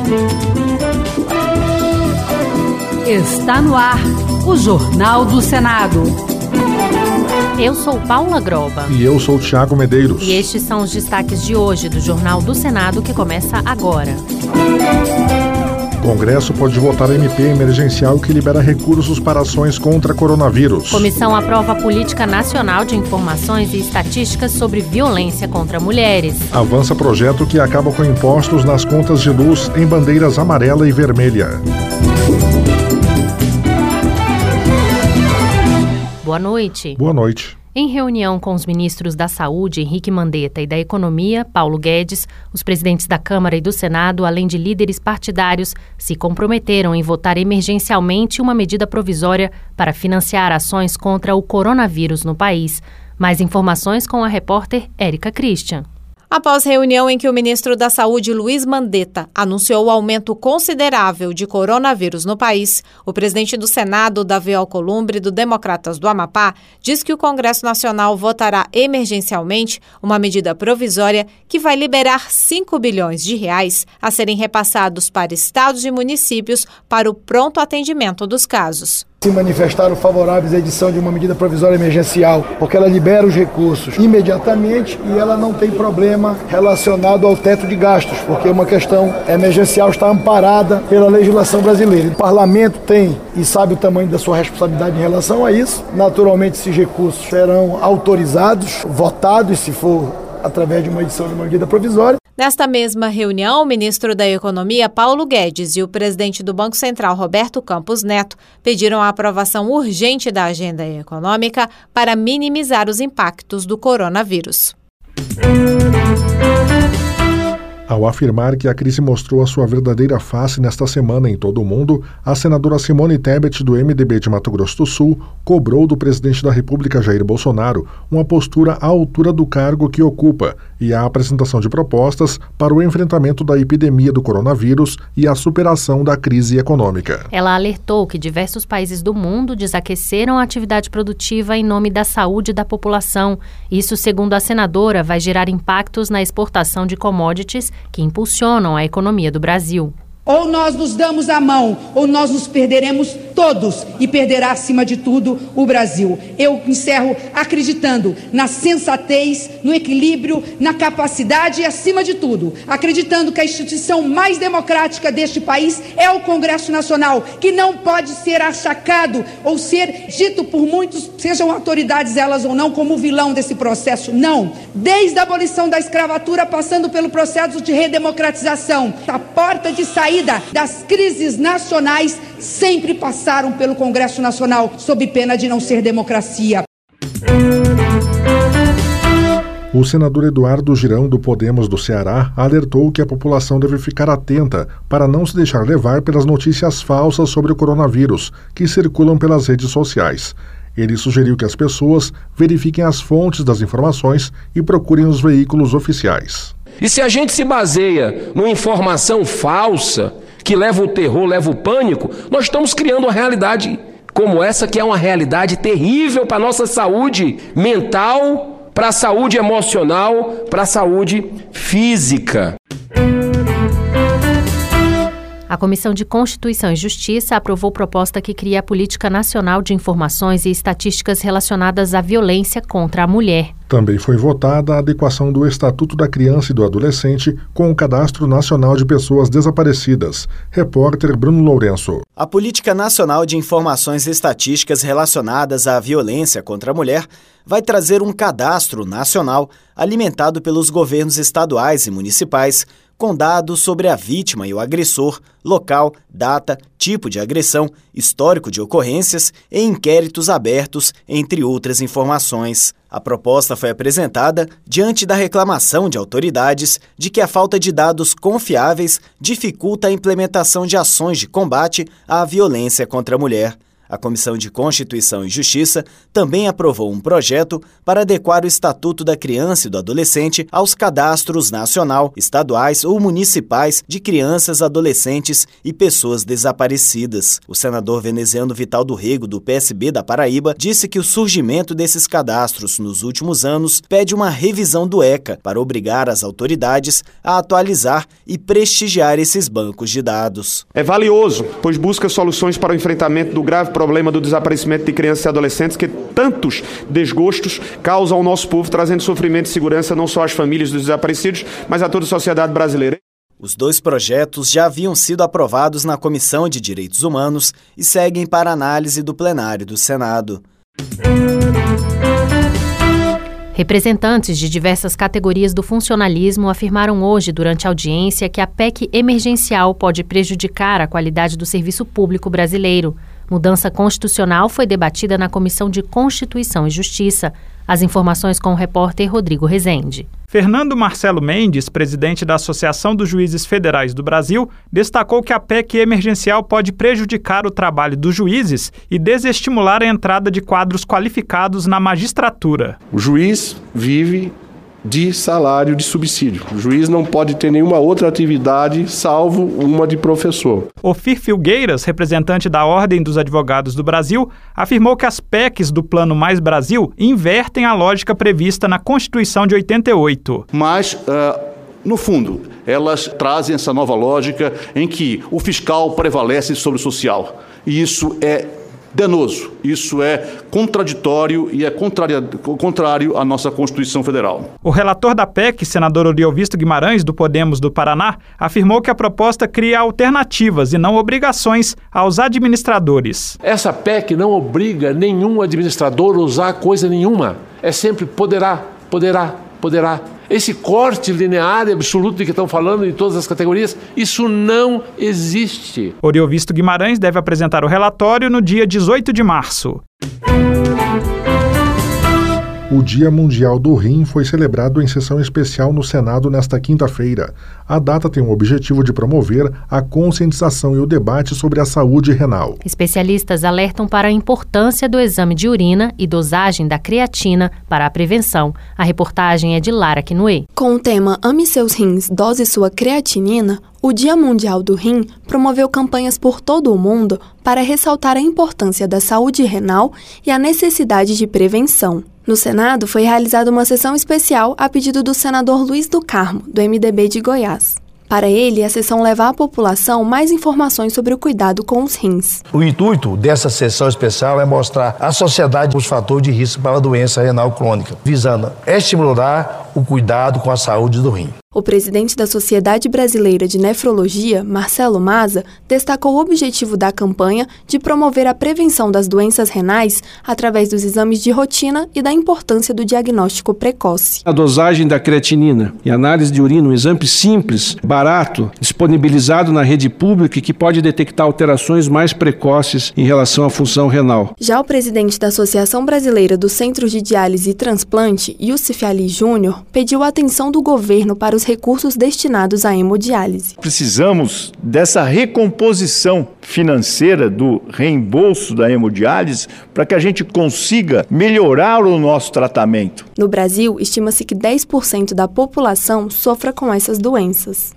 Está no ar o Jornal do Senado. Eu sou Paula Groba. E eu sou Thiago Medeiros. E estes são os destaques de hoje do Jornal do Senado, que começa agora. O Congresso pode votar MP emergencial que libera recursos para ações contra coronavírus. Comissão aprova a Política Nacional de Informações e Estatísticas sobre Violência contra Mulheres. Avança projeto que acaba com impostos nas contas de luz em bandeiras amarela e vermelha. Boa noite. Boa noite. Em reunião com os ministros da Saúde, Henrique Mandetta, e da Economia, Paulo Guedes, os presidentes da Câmara e do Senado, além de líderes partidários, se comprometeram em votar emergencialmente uma medida provisória para financiar ações contra o coronavírus no país. Mais informações com a repórter Érica Christian. Após reunião em que o ministro da Saúde, Luiz Mandetta, anunciou o aumento considerável de coronavírus no país, o presidente do Senado, Davi Alcolumbre, do Democratas do Amapá, diz que o Congresso Nacional votará emergencialmente uma medida provisória que vai liberar 5 bilhões de reais a serem repassados para estados e municípios para o pronto atendimento dos casos. Se manifestaram favoráveis à edição de uma medida provisória emergencial, porque ela libera os recursos imediatamente e ela não tem problema relacionado ao teto de gastos, porque uma questão emergencial está amparada pela legislação brasileira. O parlamento tem e sabe o tamanho da sua responsabilidade em relação a isso. Naturalmente, esses recursos serão autorizados, votados, se for através de uma edição de uma medida provisória. Nesta mesma reunião, o ministro da Economia, Paulo Guedes, e o presidente do Banco Central, Roberto Campos Neto, pediram a aprovação urgente da agenda econômica para minimizar os impactos do coronavírus. Ao afirmar que a crise mostrou a sua verdadeira face nesta semana em todo o mundo, a senadora Simone Tebet, do MDB de Mato Grosso do Sul, cobrou do presidente da República, Jair Bolsonaro, uma postura à altura do cargo que ocupa e a apresentação de propostas para o enfrentamento da epidemia do coronavírus e a superação da crise econômica. Ela alertou que diversos países do mundo desaqueceram a atividade produtiva em nome da saúde da população. Isso, segundo a senadora, vai gerar impactos na exportação de commodities que impulsionam a economia do Brasil. Ou nós nos damos a mão, ou nós nos perderemos todos e perderá, acima de tudo, o Brasil. Eu encerro acreditando na sensatez, no equilíbrio, na capacidade e, acima de tudo, acreditando que a instituição mais democrática deste país é o Congresso Nacional, que não pode ser achacado ou ser dito por muitos, sejam autoridades elas ou não, como vilão desse processo. Não. Desde a abolição da escravatura, passando pelo processo de redemocratização, a porta de saída das crises nacionais sempre passaram pelo Congresso Nacional, sob pena de não ser democracia. O senador Eduardo Girão, do Podemos do Ceará, alertou que a população deve ficar atenta para não se deixar levar pelas notícias falsas sobre o coronavírus que circulam pelas redes sociais. Ele sugeriu que as pessoas verifiquem as fontes das informações e procurem os veículos oficiais. E se a gente se baseia numa informação falsa, que leva o terror, leva o pânico, nós estamos criando uma realidade como essa, que é uma realidade terrível para a nossa saúde mental, para a saúde emocional, para a saúde física. A Comissão de Constituição e Justiça aprovou proposta que cria a Política Nacional de Informações e Estatísticas relacionadas à violência contra a mulher. Também foi votada a adequação do Estatuto da Criança e do Adolescente com o Cadastro Nacional de Pessoas Desaparecidas. Repórter Bruno Lourenço. A Política Nacional de Informações e Estatísticas relacionadas à violência contra a mulher vai trazer um cadastro nacional alimentado pelos governos estaduais e municipais, com dados sobre a vítima e o agressor, local, data, tipo de agressão, histórico de ocorrências e inquéritos abertos, entre outras informações. A proposta foi apresentada diante da reclamação de autoridades de que a falta de dados confiáveis dificulta a implementação de ações de combate à violência contra a mulher. A Comissão de Constituição e Justiça também aprovou um projeto para adequar o Estatuto da Criança e do Adolescente aos cadastros nacional, estaduais ou municipais de crianças, adolescentes e pessoas desaparecidas. O senador veneziano Vital do Rego, do PSB da Paraíba, disse que o surgimento desses cadastros nos últimos anos pede uma revisão do ECA para obrigar as autoridades a atualizar e prestigiar esses bancos de dados. É valioso, pois busca soluções para o enfrentamento do grave problema do desaparecimento de crianças e adolescentes que tantos desgostos causam ao nosso povo, trazendo sofrimento e segurança não só às famílias dos desaparecidos, mas a toda a sociedade brasileira. Os dois projetos já haviam sido aprovados na Comissão de Direitos Humanos e seguem para análise do plenário do Senado. Representantes de diversas categorias do funcionalismo afirmaram hoje, durante a audiência, que a PEC emergencial pode prejudicar a qualidade do serviço público brasileiro. Mudança constitucional foi debatida na Comissão de Constituição e Justiça. As informações com o repórter Rodrigo Rezende. Fernando Marcelo Mendes, presidente da Associação dos Juízes Federais do Brasil, destacou que a PEC emergencial pode prejudicar o trabalho dos juízes e desestimular a entrada de quadros qualificados na magistratura. O juiz vive de salário de subsídio. O juiz não pode ter nenhuma outra atividade salvo uma de professor. Ofir Filgueiras, representante da Ordem dos Advogados do Brasil, afirmou que as PECs do Plano Mais Brasil invertem a lógica prevista na Constituição de 88. Mas, no fundo, elas trazem essa nova lógica em que o fiscal prevalece sobre o social. E isso é danoso, isso é contraditório e é contrário à nossa Constituição Federal. O relator da PEC, senador Oriovisto Guimarães, do Podemos do Paraná, afirmou que a proposta cria alternativas e não obrigações aos administradores. Essa PEC não obriga nenhum administrador a usar coisa nenhuma. É sempre poderá. Esse corte linear e absoluto de que estão falando em todas as categorias, isso não existe. Oriovisto Guimarães deve apresentar o relatório no dia 18 de março. O Dia Mundial do Rim foi celebrado em sessão especial no Senado nesta quinta-feira. A data tem o objetivo de promover a conscientização e o debate sobre a saúde renal. Especialistas alertam para a importância do exame de urina e dosagem da creatina para a prevenção. A reportagem é de Lara Quinoé. Com o tema Ame Seus Rins, Dose Sua Creatinina, o Dia Mundial do Rim promoveu campanhas por todo o mundo para ressaltar a importância da saúde renal e a necessidade de prevenção. No Senado, foi realizada uma sessão especial a pedido do senador Luiz do Carmo, do MDB de Goiás. Para ele, a sessão leva à população mais informações sobre o cuidado com os rins. O intuito dessa sessão especial é mostrar à sociedade os fatores de risco para a doença renal crônica, visando estimular o cuidado com a saúde do rim. O presidente da Sociedade Brasileira de Nefrologia, Marcelo Maza, destacou o objetivo da campanha de promover a prevenção das doenças renais através dos exames de rotina e da importância do diagnóstico precoce. A dosagem da creatinina e análise de urina, um exame simples, barato, disponibilizado na rede pública e que pode detectar alterações mais precoces em relação à função renal. Já o presidente da Associação Brasileira dos Centros de Diálise e Transplante, Yusuf Ali Júnior, pediu a atenção do governo para os recursos destinados à hemodiálise. Precisamos dessa recomposição financeira do reembolso da hemodiálise para que a gente consiga melhorar o nosso tratamento. No Brasil, estima-se que 10% da população sofra com essas doenças.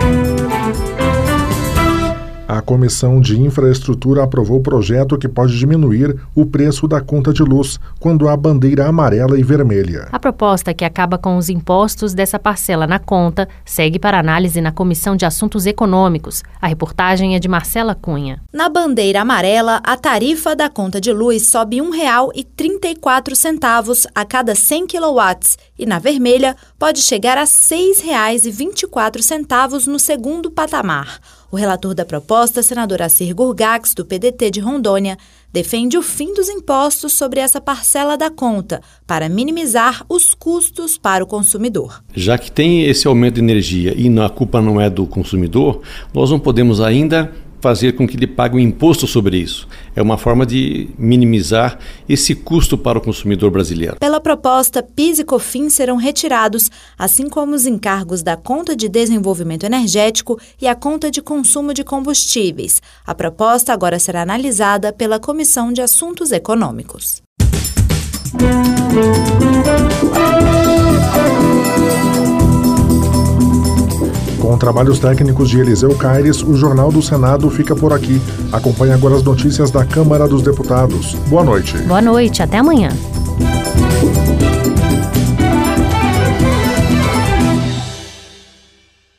A Comissão de Infraestrutura aprovou o projeto que pode diminuir o preço da conta de luz quando há bandeira amarela e vermelha. A proposta, que acaba com os impostos dessa parcela na conta, segue para análise na Comissão de Assuntos Econômicos. A reportagem é de Marcela Cunha. Na bandeira amarela, a tarifa da conta de luz sobe R$ 1,34 a cada 100 kW e na vermelha pode chegar a R$ 6,24 no segundo patamar. O relator da proposta, senador Assir Gurgax, do PDT de Rondônia, defende o fim dos impostos sobre essa parcela da conta para minimizar os custos para o consumidor. Já que tem esse aumento de energia e a culpa não é do consumidor, nós não podemos ainda fazer com que ele pague um imposto sobre isso. É uma forma de minimizar esse custo para o consumidor brasileiro. Pela proposta, PIS e COFINS serão retirados, assim como os encargos da conta de desenvolvimento energético e a conta de consumo de combustíveis. A proposta agora será analisada pela Comissão de Assuntos Econômicos. Com trabalhos técnicos de Eliseu Caires, o Jornal do Senado fica por aqui. Acompanhe agora as notícias da Câmara dos Deputados. Boa noite. Boa noite, até amanhã.